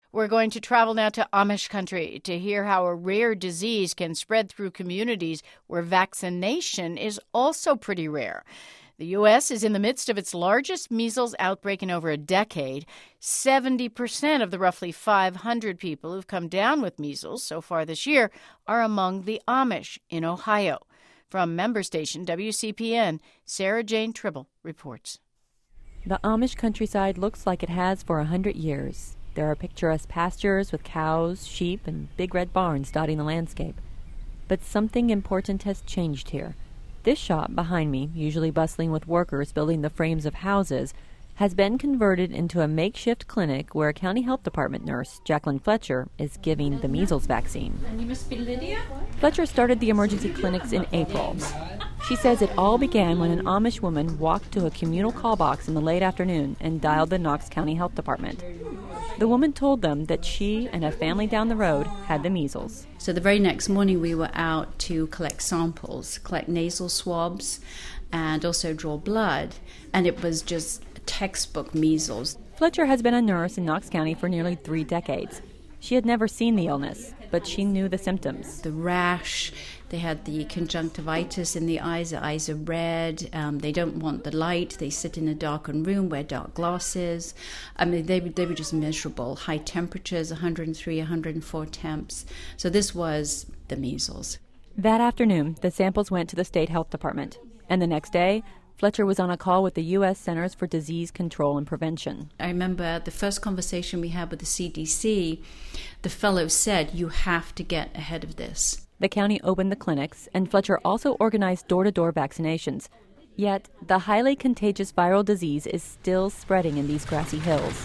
We're going to travel now to Amish country to hear how a rare disease can spread through communities where vaccination is also pretty rare. The U.S. is in the midst of its largest measles outbreak in over a decade. 70% of the roughly 500 people who've come down with measles so far this year are among the Amish in Ohio. From member station WCPN, Sarah Jane Tribble reports. The Amish countryside looks like it has for 100 years. There are picturesque pastures with cows, sheep, and big red barns dotting the landscape. But something important has changed here. This shop behind me, usually bustling with workers building the frames of houses, has been converted into a makeshift clinic where a county health department nurse, Jacqueline Fletcher, is giving the measles vaccine. And you must be Lydia? Fletcher started the emergency clinics in April. She says it all began when an Amish woman walked to a communal call box in the late afternoon and dialed the Knox County Health Department. The woman told them that she and a family down the road had the measles. So the very next morning we were out to collect samples, collect nasal swabs, and also draw blood. And it was just textbook measles. Fletcher has been a nurse in Knox County for nearly 3 decades. She had never seen the illness, but she knew the symptoms. The rash, they had the conjunctivitis in the eyes are red, they don't want the light, they sit in a darkened room, wear dark glasses. I mean, they were just miserable. High temperatures, 103, 104 temps. So this was the measles. That afternoon, the samples went to the state health department, and the next day, Fletcher was on a call with the U.S. Centers for Disease Control and Prevention. I remember the first conversation we had with the CDC, the fellow said, you have to get ahead of this. The county opened the clinics, and Fletcher also organized door-to-door vaccinations. Yet, the highly contagious viral disease is still spreading in these grassy hills.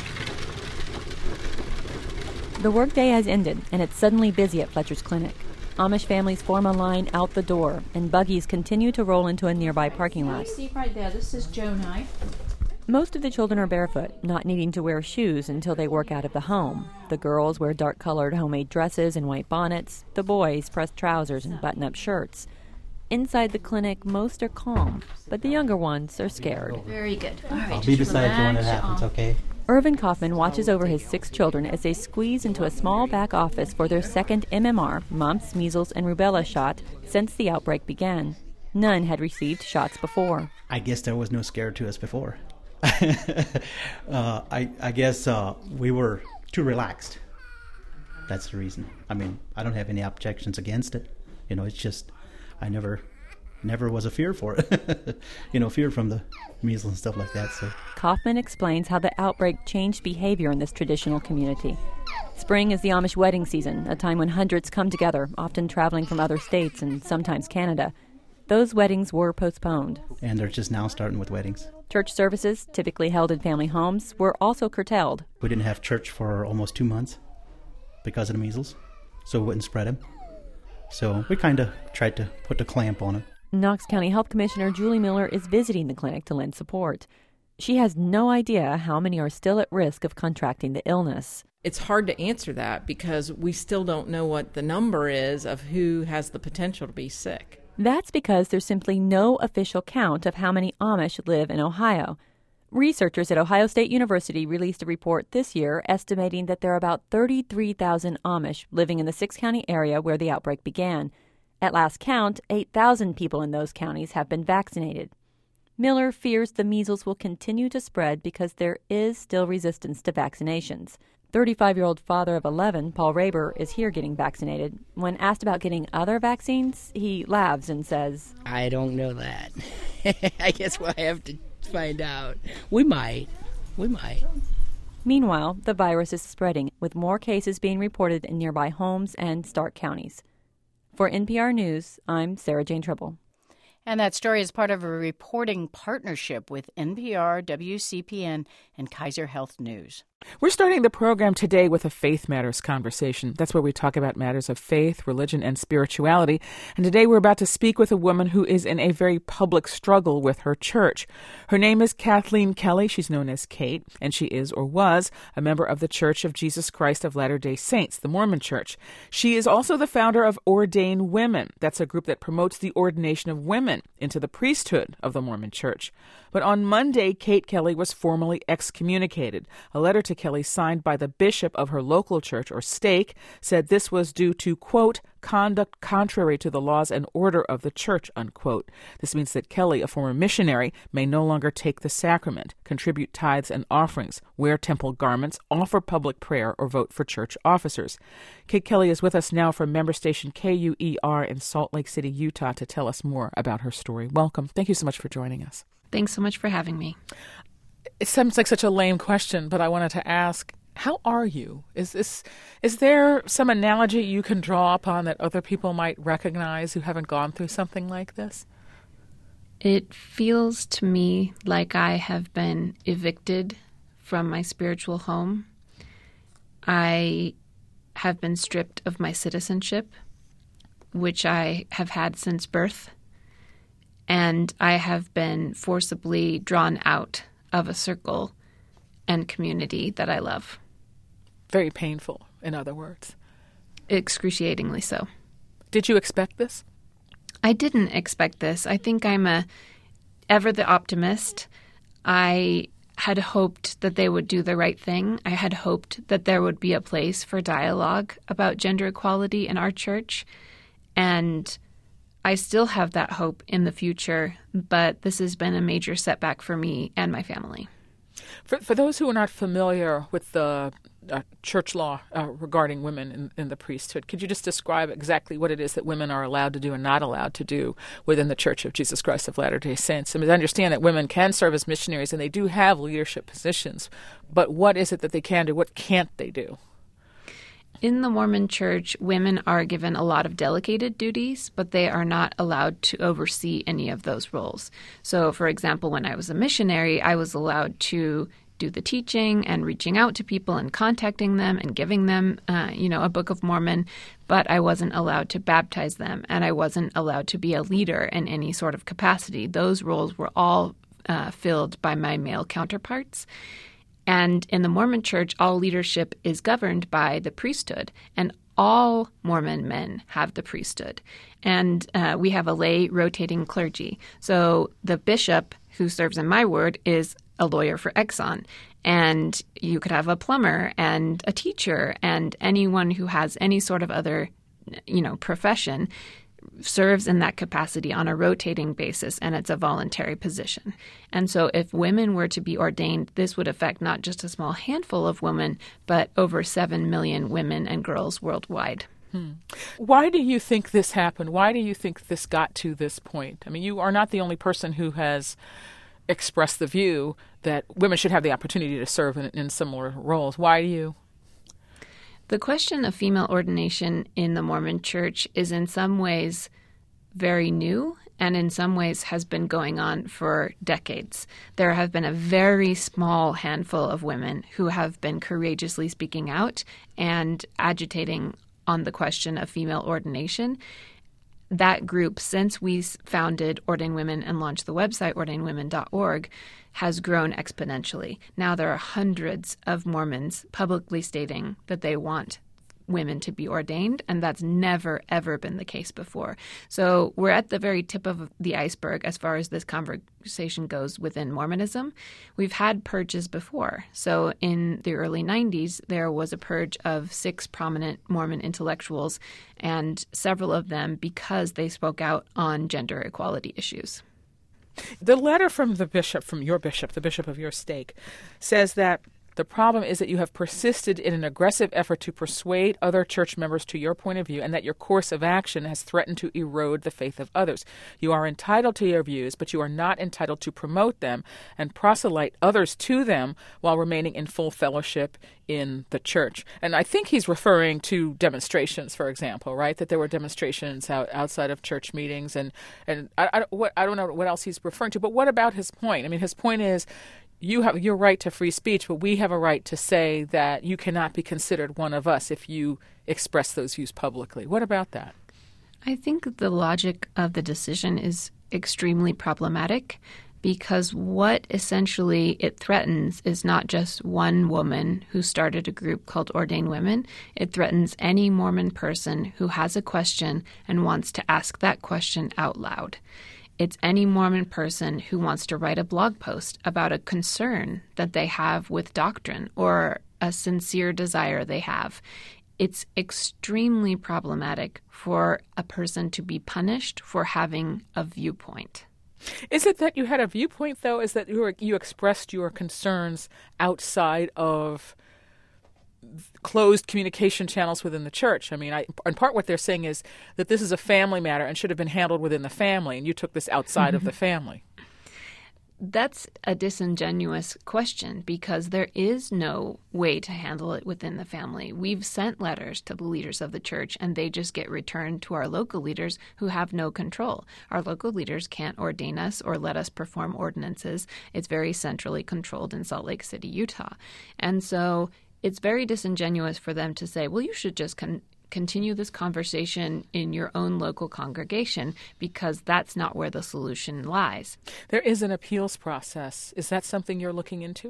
The workday has ended, and it's suddenly busy at Fletcher's clinic. Amish families form a line out the door, and buggies continue to roll into a nearby parking lot. See right there, this is Jonai. Most of the children are barefoot, not needing to wear shoes until they work out of the home. The girls wear dark-colored homemade dresses and white bonnets. The boys press trousers and button-up shirts. Inside the clinic, most are calm, but the younger ones are scared. Very good. All right, I'll be beside you when it happens, okay? Irvin Kaufman watches over his 6 children as they squeeze into a small back office for their second MMR, mumps, measles, and rubella shot since the outbreak began. None had received shots before. I guess there was no scare to us before. I guess we were too relaxed. That's the reason. I mean, I don't have any objections against it. You know, it's just I never was a fear for it. Fear from the measles and stuff like that. So Kaufman explains how the outbreak changed behavior in this traditional community. Spring is the Amish wedding season, a time when hundreds come together, often traveling from other states and sometimes Canada. Those weddings were postponed. And they're just now starting with weddings. Church services, typically held in family homes, were also curtailed. We didn't have church for almost 2 months because of the measles, so we wouldn't spread them. So we kind of tried to put the clamp on it. Knox County Health Commissioner Julie Miller is visiting the clinic to lend support. She has no idea how many are still at risk of contracting the illness. It's hard to answer that because we still don't know what the number is of who has the potential to be sick. That's because there's simply no official count of how many Amish live in Ohio. Researchers at Ohio State University released a report this year estimating that there are about 33,000 Amish living in the 6-county area where the outbreak began. At last count, 8,000 people in those counties have been vaccinated. Miller fears the measles will continue to spread because there is still resistance to vaccinations. 35-year-old father of 11, Paul Raber, is here getting vaccinated. When asked about getting other vaccines, he laughs and says, I don't know that. I guess we'll have to find out. We might. Meanwhile, the virus is spreading, with more cases being reported in nearby Holmes and Stark counties. For NPR News, I'm Sarah Jane Tribble. And that story is part of a reporting partnership with NPR, WCPN, and Kaiser Health News. We're starting the program today with a Faith Matters conversation. That's where we talk about matters of faith, religion, and spirituality. And today we're about to speak with a woman who is in a very public struggle with her church. Her name is Kathleen Kelly. She's known as Kate, and she is or was a member of the Church of Jesus Christ of Latter-day Saints, the Mormon Church. She is also the founder of Ordain Women. That's a group that promotes the ordination of women into the priesthood of the Mormon Church. But on Monday, Kate Kelly was formally excommunicated. A letter to to Kelly signed by the bishop of her local church, or stake, said this was due to, quote, conduct contrary to the laws and order of the church, unquote. This means that Kelly, a former missionary, may no longer take the sacrament, contribute tithes and offerings, wear temple garments, offer public prayer, or vote for church officers. Kate Kelly is with us now from member station KUER in Salt Lake City, Utah, to tell us more about her story. Welcome. Thank you so much for joining us. Thanks so much for having me. It sounds like such a lame question, but I wanted to ask, how are you? Is there some analogy you can draw upon that other people might recognize who haven't gone through something like this? It feels to me like I have been evicted from my spiritual home. I have been stripped of my citizenship, which I have had since birth, and I have been forcibly drawn out of a circle and community that I love. Very painful, in other words. Excruciatingly so. Did you expect this? I didn't expect this. I think I'm ever the optimist. I had hoped that they would do the right thing. I had hoped that there would be a place for dialogue about gender equality in our church. And I still have that hope in the future, but this has been a major setback for me and my family. For those who are not familiar with the church law regarding women in the priesthood, could you just describe exactly what it is that women are allowed to do and not allowed to do within the Church of Jesus Christ of Latter-day Saints? I mean, I understand that women can serve as missionaries and they do have leadership positions, but what is it that they can do? What can't they do? In the Mormon Church, women are given a lot of delegated duties, but they are not allowed to oversee any of those roles. So, for example, when I was a missionary, I was allowed to do the teaching and reaching out to people and contacting them and giving them, a Book of Mormon, but I wasn't allowed to baptize them, and I wasn't allowed to be a leader in any sort of capacity. Those roles were all filled by my male counterparts. And in the Mormon Church, all leadership is governed by the priesthood, and all Mormon men have the priesthood. And we have a lay rotating clergy. So the bishop who serves in my ward is a lawyer for Exxon. And you could have a plumber and a teacher and anyone who has any sort of other, profession serves in that capacity on a rotating basis, and it's a voluntary position. And so if women were to be ordained, this would affect not just a small handful of women, but over 7 million women and girls worldwide. Why do you think this happened? Why do you think this got to this point? I mean, you are not the only person who has expressed the view that women should have the opportunity to serve in similar roles. Why do you? The question of female ordination in the Mormon Church is in some ways very new and in some ways has been going on for decades. There have been a very small handful of women who have been courageously speaking out and agitating on the question of female ordination. That group, since we founded Ordain Women and launched the website ordainwomen.org, has grown exponentially. Now there are hundreds of Mormons publicly stating that they want women to be ordained, and that's never, ever been the case before. So we're at the very tip of the iceberg as far as this conversation goes within Mormonism. We've had purges before. So in the early 90s, there was a purge of 6 prominent Mormon intellectuals, and several of them because they spoke out on gender equality issues. The letter from the bishop, the bishop of your stake, says that the problem is that you have persisted in an aggressive effort to persuade other church members to your point of view, and that your course of action has threatened to erode the faith of others. You are entitled to your views, but you are not entitled to promote them and proselyte others to them while remaining in full fellowship in the church. And I think he's referring to demonstrations, for example, right? That there were demonstrations outside of church meetings, and I don't know what else he's referring to. But what about his point? I mean, his point is, you have your right to free speech, but we have a right to say that you cannot be considered one of us if you express those views publicly. What about that? I think the logic of the decision is extremely problematic because what essentially it threatens is not just one woman who started a group called Ordain Women. It threatens any Mormon person who has a question and wants to ask that question out loud. It's any Mormon person who wants to write a blog post about a concern that they have with doctrine or a sincere desire they have. It's extremely problematic for a person to be punished for having a viewpoint. Is it that you had a viewpoint, though? Is that you expressed your concerns outside of closed communication channels within the church? I mean, in part what they're saying is that this is a family matter and should have been handled within the family, and you took this outside of the family. That's a disingenuous question because there is no way to handle it within the family. We've sent letters to the leaders of the church, and they just get returned to our local leaders who have no control. Our local leaders can't ordain us or let us perform ordinances. It's very centrally controlled in Salt Lake City, Utah. And so it's very disingenuous for them to say, well, you should just continue this conversation in your own local congregation, because that's not where the solution lies. There is an appeals process. Is that something you're looking into?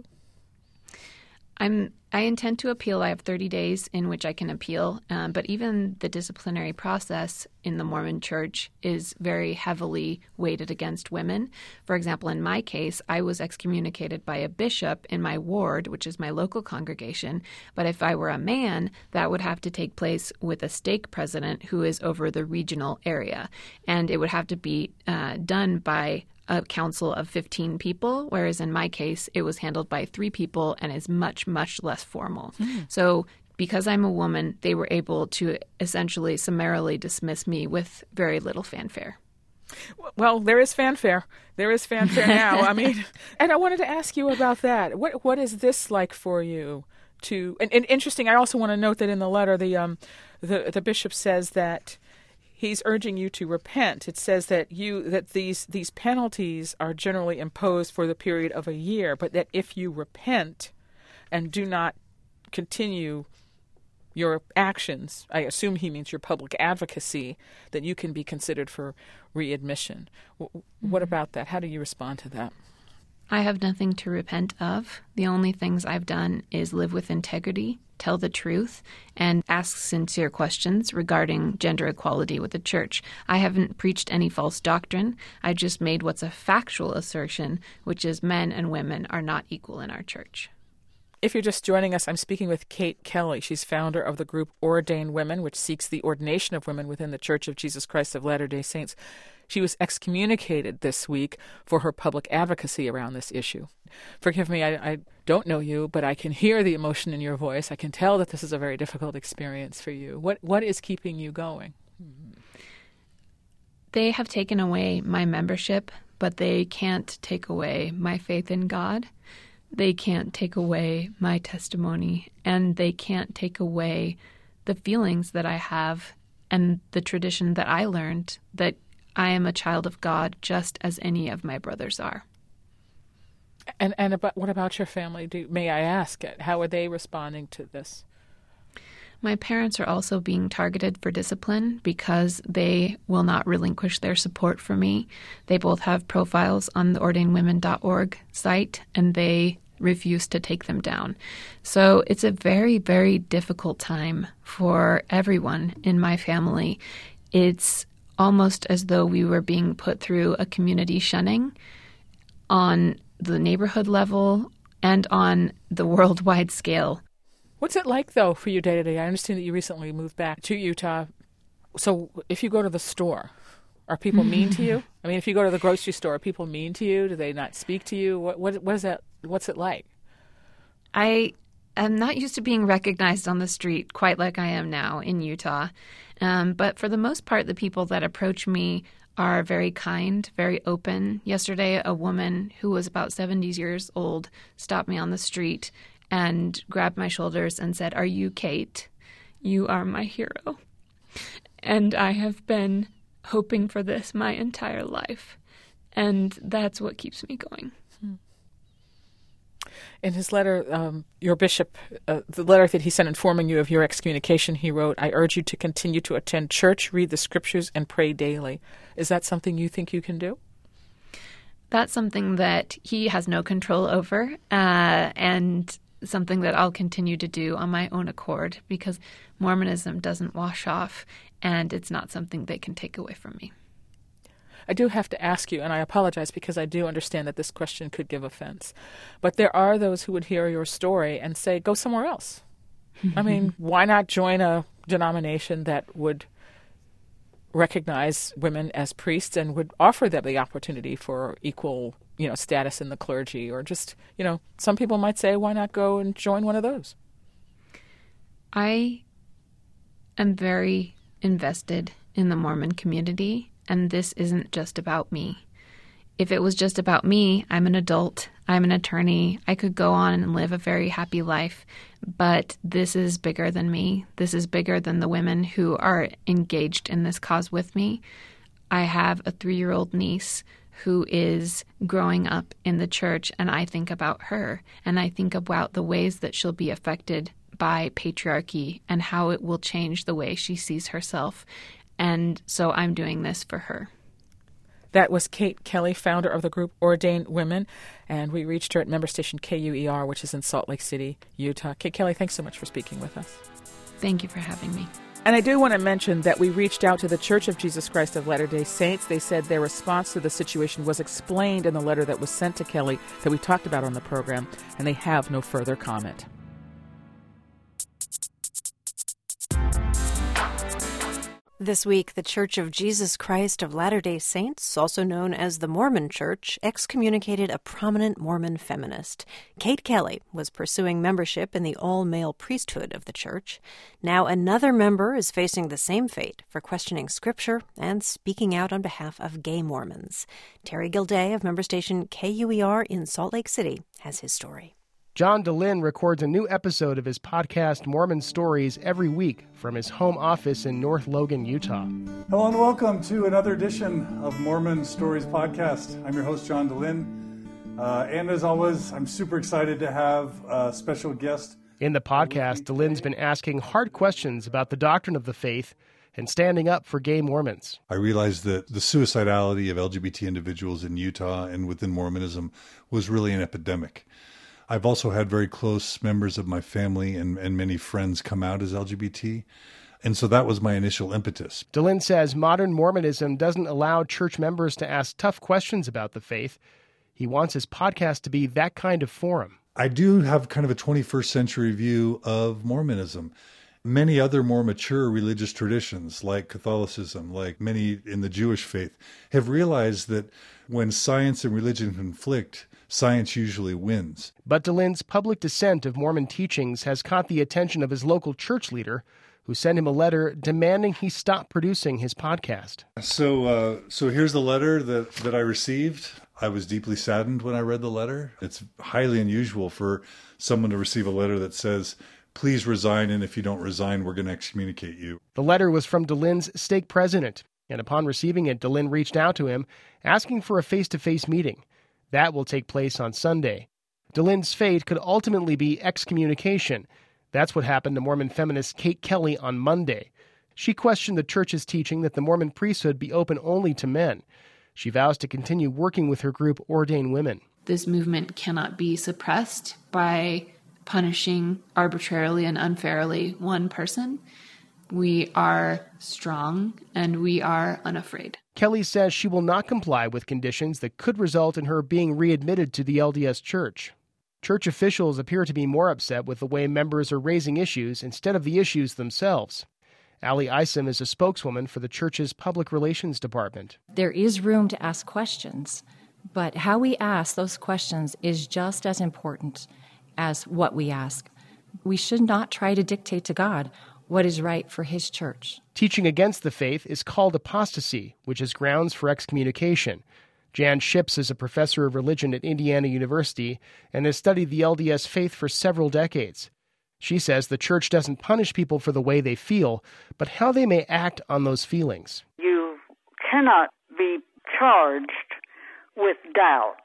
I intend to appeal. I have 30 days in which I can appeal, but even the disciplinary process in the Mormon Church is very heavily weighted against women. For example, in my case, I was excommunicated by a bishop in my ward, which is my local congregation, but if I were a man, that would have to take place with a stake president who is over the regional area, and it would have to be done by a council of 15 people, whereas in my case, it was handled by 3 people and is much, much less formal. So because I'm a woman, they were able to essentially summarily dismiss me with very little fanfare. Well, there is fanfare. There is fanfare now. I mean, and I wanted to ask you about that. What is this like for you? And interesting, I also want to note that in the letter, the bishop says that he's urging you to repent. It says that these penalties are generally imposed for the period of a year, but that if you repent and do not continue your actions, I assume he means your public advocacy, that you can be considered for readmission. What about that? How do you respond to that? I have nothing to repent of. The only things I've done is live with integrity, tell the truth, and ask sincere questions regarding gender equality with the church. I haven't preached any false doctrine. I just made what's a factual assertion, which is men and women are not equal in our church. If you're just joining us, I'm speaking with Kate Kelly. She's founder of the group Ordained Women, which seeks the ordination of women within the Church of Jesus Christ of Latter-day Saints. She was excommunicated this week for her public advocacy around this issue. Forgive me, I don't know you, but I can hear the emotion in your voice. I can tell that this is a very difficult experience for you. What is keeping you going? They have taken away my membership, but they can't take away my faith in God. They can't take away my testimony, and they can't take away the feelings that I have and the tradition that I learned, that I am a child of God just as any of my brothers are. And what about your family? May I ask it? How are they responding to this? My parents are also being targeted for discipline because they will not relinquish their support for me. They both have profiles on the ordainedwomen.org site, and they refuse to take them down. So it's a very, very difficult time for everyone in my family. It's almost as though we were being put through a community shunning on the neighborhood level and on the worldwide scale. What's it like, though, for you day to day? I understand that you recently moved back to Utah. So if you go to the store, are people mean to you? I mean, if you go to the grocery store, are people mean to you? Do they not speak to you? What is that? What's it like? I am not used to being recognized on the street quite like I am now in Utah. But for the most part, the people that approach me are very kind, very open. Yesterday, a woman who was about 70 years old stopped me on the street and grabbed my shoulders and said, "Are you Kate? You are my hero." And I have been hoping for this my entire life. And that's what keeps me going. In his letter, your bishop, the letter that he sent informing you of your excommunication, he wrote, "I urge you to continue to attend church, read the scriptures, and pray daily." Is that something you think you can do? That's something that he has no control over, and something that I'll continue to do on my own accord, because Mormonism doesn't wash off, and it's not something they can take away from me. I do have to ask you, and I apologize because I do understand that this question could give offense, but there are those who would hear your story and say, go somewhere else. I mean, why not join a denomination that would recognize women as priests and would offer them the opportunity for equal, status in the clergy? Or just, some people might say, why not go and join one of those? I am very invested in the Mormon community, and this isn't just about me. If it was just about me, I'm an adult, I'm an attorney, I could go on and live a very happy life. But this is bigger than me. This is bigger than the women who are engaged in this cause with me. I have a 3-year-old niece who is growing up in the church, and I think about her, and I think about the ways that she'll be affected by patriarchy and how it will change the way she sees herself. And so I'm doing this for her. That was Kate Kelly, founder of the group Ordained Women, and we reached her at member station KUER, which is in Salt Lake City, Utah. Kate Kelly, thanks so much for speaking with us. Thank you for having me. And I do want to mention that we reached out to the Church of Jesus Christ of Latter-day Saints. They said their response to the situation was explained in the letter that was sent to Kelly that we talked about on the program, and they have no further comment. This week, the Church of Jesus Christ of Latter-day Saints, also known as the Mormon Church, excommunicated a prominent Mormon feminist. Kate Kelly was pursuing membership in the all-male priesthood of the church. Now another member is facing the same fate for questioning Scripture and speaking out on behalf of gay Mormons. Terry Gilday of member station KUER in Salt Lake City has his story. John DeLynn records a new episode of his podcast, Mormon Stories, every week from his home office in North Logan, Utah. Hello and welcome to another edition of Mormon Stories podcast. I'm your host, John DeLynn. And as always, I'm super excited to have a special guest. In the podcast, DeLynn's been asking hard questions about the doctrine of the faith and standing up for gay Mormons. I realized that the suicidality of LGBT individuals in Utah and within Mormonism was really an epidemic. I've also had very close members of my family and many friends come out as LGBT. And so that was my initial impetus. DeLynn says modern Mormonism doesn't allow church members to ask tough questions about the faith. He wants his podcast to be that kind of forum. I do have kind of a 21st century view of Mormonism. Many other more mature religious traditions, like Catholicism, like many in the Jewish faith, have realized that when science and religion conflict, science usually wins. But DeLynn's public dissent of Mormon teachings has caught the attention of his local church leader, who sent him a letter demanding he stop producing his podcast. So here's the letter that I received. I was deeply saddened when I read the letter. It's highly unusual for someone to receive a letter that says, please resign, and if you don't resign, we're going to excommunicate you. The letter was from DeLynn's stake president, and upon receiving it, DeLynn reached out to him, asking for a face-to-face meeting. That will take place on Sunday. DeLynn's fate could ultimately be excommunication. That's what happened to Mormon feminist Kate Kelly on Monday. She questioned the church's teaching that the Mormon priesthood be open only to men. She vows to continue working with her group Ordained Women. This movement cannot be suppressed by punishing arbitrarily and unfairly one person. We are strong and we are unafraid. Kelly says she will not comply with conditions that could result in her being readmitted to the LDS Church. Church officials appear to be more upset with the way members are raising issues instead of the issues themselves. Allie Isom is a spokeswoman for the church's public relations department. There is room to ask questions, but how we ask those questions is just as important as what we ask. We should not try to dictate to God what is right for his church. Teaching against the faith is called apostasy, which is grounds for excommunication. Jan Ships is a professor of religion at Indiana University and has studied the LDS faith for several decades. She says the church doesn't punish people for the way they feel, but how they may act on those feelings. You cannot be charged with doubt,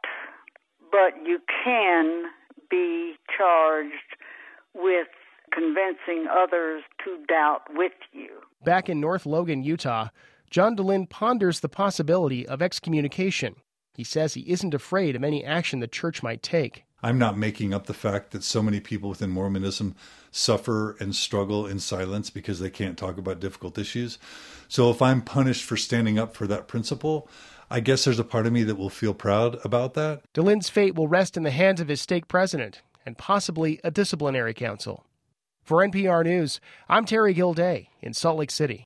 but you can be charged with convincing others to doubt with you. Back in North Logan, Utah, John DeLynn ponders the possibility of excommunication. He says he isn't afraid of any action the church might take. I'm not making up the fact that so many people within Mormonism suffer and struggle in silence because they can't talk about difficult issues. So if I'm punished for standing up for that principle, I guess there's a part of me that will feel proud about that. DeLynne's fate will rest in the hands of his stake president and possibly a disciplinary council. For NPR News, I'm Terry Gilday in Salt Lake City.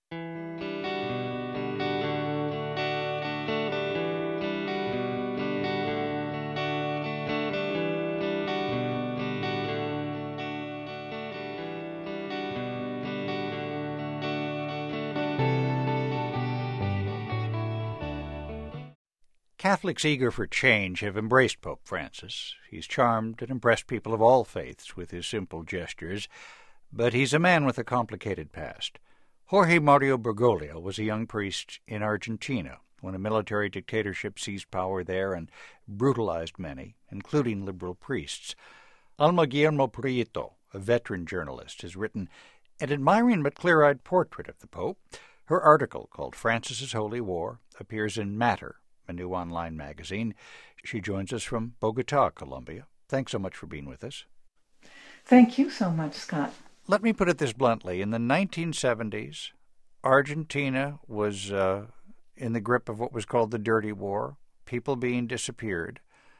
Catholics eager for change have embraced Pope Francis. He's charmed and impressed people of all faiths with his simple gestures, but he's a man with a complicated past. Jorge Mario Bergoglio was a young priest in Argentina when a military dictatorship seized power there and brutalized many, including liberal priests. Alma Guillermo Prieto, a veteran journalist, has written an admiring but clear-eyed portrait of the Pope. Her article, called Francis's Holy War, appears in Matter, a new online magazine. She joins us from Bogota, Colombia. Thanks so much for being with us. Thank you so much, Scott. Let me put it this bluntly. In the 1970s, Argentina was in the grip of what was called the Dirty War, people being disappeared.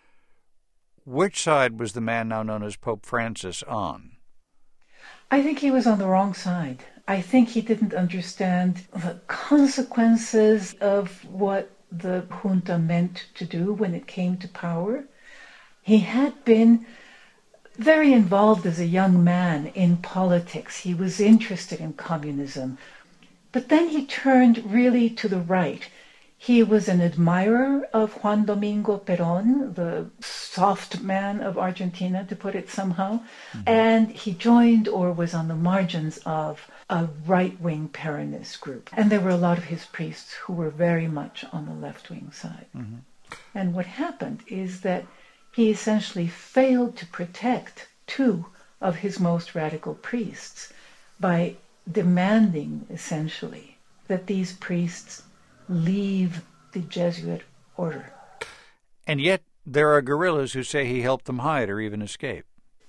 Which side was the man now known as Pope Francis on? I think he was on the wrong side. I think he didn't understand the consequences of what the junta meant to do when it came to power. He had been very involved as a young man in politics. He was interested in communism. But then he turned really to the right. He was an admirer of Juan Domingo Perón, the soft man of Argentina, to put it somehow. And he joined or was on the margins of a right-wing Peronist group. And there were a lot of his priests who were very much on the left-wing side. And what happened is that he essentially failed to protect two of his most radical priests by demanding, essentially, that these priests leave the Jesuit order. And yet there are guerrillas who say he helped them hide or even escape.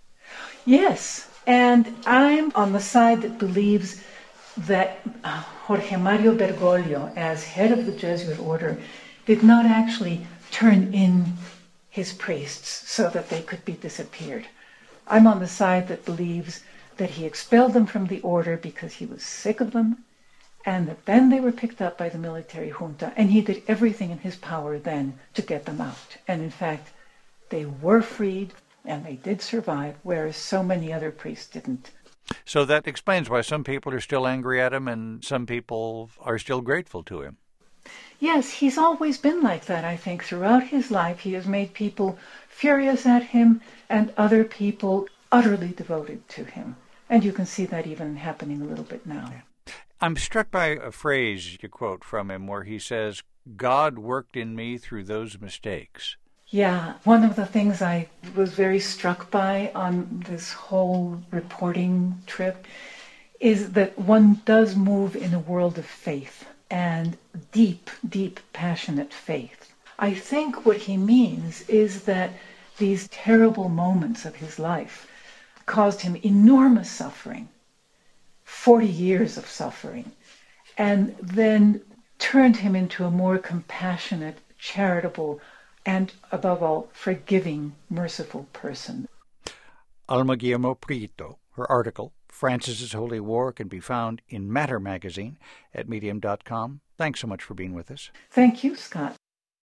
Yes, and I'm on the side that believes that Jorge Mario Bergoglio, as head of the Jesuit order, did not actually turn in his priests so that they could be disappeared. I'm on the side that believes that he expelled them from the order because he was sick of them, and that then they were picked up by the military junta, and he did everything in his power then to get them out. And in fact, they were freed, and they did survive, whereas so many other priests didn't. So that explains why some people are still angry at him and some people are still grateful to him. Yes, he's always been like that, I think. Throughout his life, he has made people furious at him and other people utterly devoted to him. And you can see that even happening a little bit now. I'm struck by a phrase you quote from him where he says, "God worked in me through those mistakes." Yeah, one of the things I was very struck by on this whole reporting trip is that one does move in a world of faith, and deep, deep, passionate faith. I think what he means is that these terrible moments of his life caused him enormous suffering, 40 years of suffering, and then turned him into a more compassionate, charitable, and above all, forgiving, merciful person. Alma Guillermo Prieto, her article, Francis's Holy War, can be found in Matter magazine at medium.com. Thanks so much for being with us. Thank you, Scott.